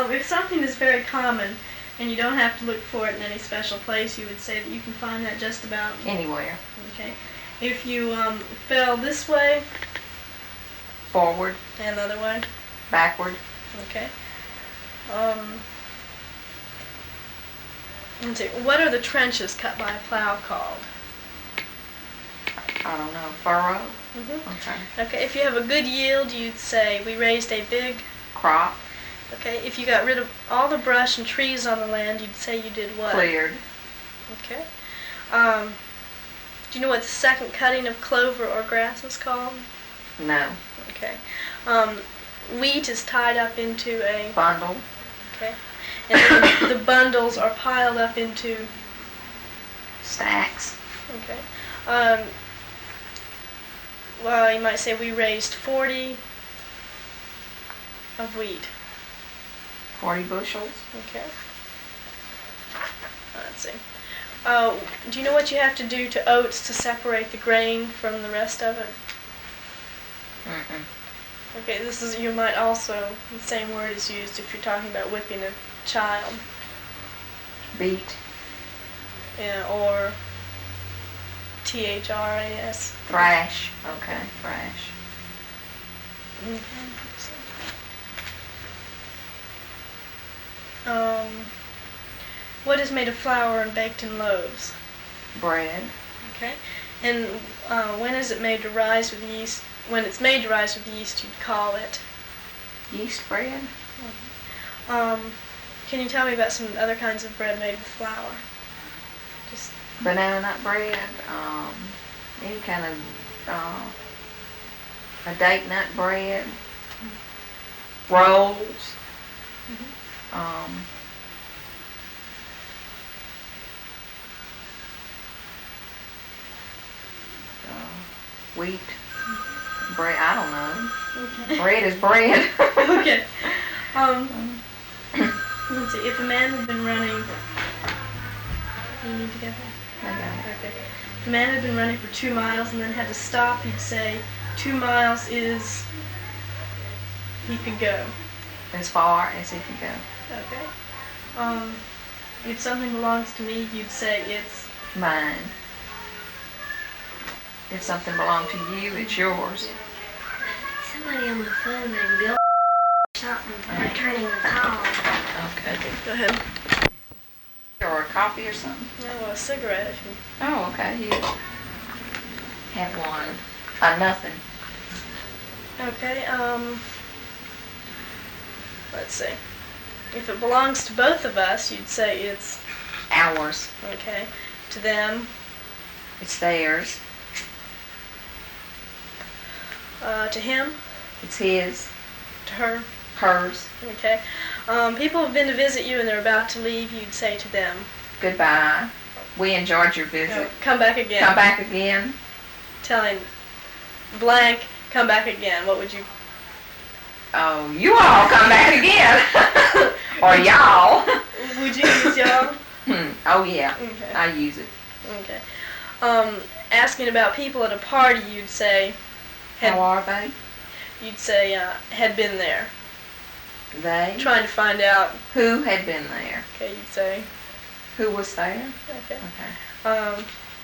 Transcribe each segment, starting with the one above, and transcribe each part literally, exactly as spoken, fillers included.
Um, if something is very common and you don't have to look for it in any special place, you would say that you can find that just about anywhere. Okay. If you um, fell this way, forward, and the other way, backward. Okay. Um, let's see. What are the trenches cut by a plow called? I don't know. Furrow. Mm-hmm. Okay. Okay. If you have a good yield, you'd say we raised a big crop. Okay. If you got rid of all the brush and trees on the land, you'd say you did what? Cleared. Okay. Um, do you know what the second cutting of clover or grass is called? No. Okay. Um, wheat is tied up into a bundle. Okay. And then the bundles are piled up into stacks. Okay. Um, well, you might say we raised forty of wheat. Forty bushels. Okay. Let's see. Uh, do you know what you have to do to oats to separate the grain from the rest of it? Mm-mm. Okay, this is, you might also, the same word is used if you're talking about whipping a child. Beat. Yeah, or T H R A S. Thrash. Okay, thrash. Okay. Um, what is made of flour and baked in loaves? Bread. Okay. And uh, when is it made to rise with yeast? When it's made to rise with yeast, you'd call it? Yeast bread. Mm-hmm. Um, can you tell me about some other kinds of bread made with flour? Just banana nut bread, um, any kind of uh, a date nut bread, mm-hmm. rolls, mm-hmm. um, uh, wheat. Bread, I don't know. Okay. Bread is bread. Okay. Um, let's see. If a man had been running, you need to get there? I got it. Okay. If a man had been running for two miles and then had to stop, you'd say two miles is he could go. As far as he could go. Okay. Um, if something belongs to me, you'd say it's mine. If something belonged to you, it's yours. Somebody on my phone named Bill something returning the call. Okay. Go ahead. Or a coffee or something? No, well, a cigarette. If you... Oh, okay. Here. Have one. Uh, nothing. Okay. Um. Let's see. If it belongs to both of us, you'd say it's ours. Okay. To them, it's theirs. Uh, to him? It's his. To her? Hers. Okay. Um, people have been to visit you and they're about to leave, you'd say to them? Goodbye. We enjoyed your visit. No, come back again. Come back again. Telling blank, come back again. What would you... Oh, you all come back again. Or y'all. Would you use y'all? Hmm. Oh, yeah. Okay. I use it. Okay. Um, asking about people at a party, you'd say... Had, How are they? You'd say, uh, had been there. They? Trying to find out. Who had been there? Okay, you'd say. Who was there? Okay. Okay. Um,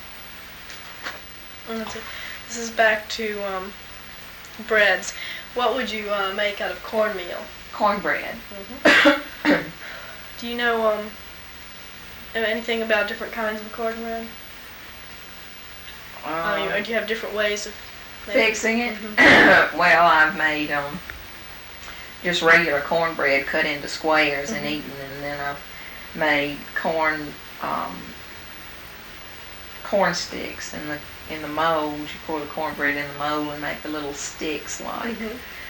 let's see. This is back to um, breads. What would you uh, make out of cornmeal? Cornbread. Mm-hmm. Do you know um, anything about different kinds of cornbread? Um, I mean, or do you have different ways of fixing it? Mm-hmm. Well, I've made um, just regular cornbread cut into squares mm-hmm. and eaten, and then I've made corn um, corn sticks in the in the mold. You pour the cornbread in the mold and make the little sticks like. Mm-hmm.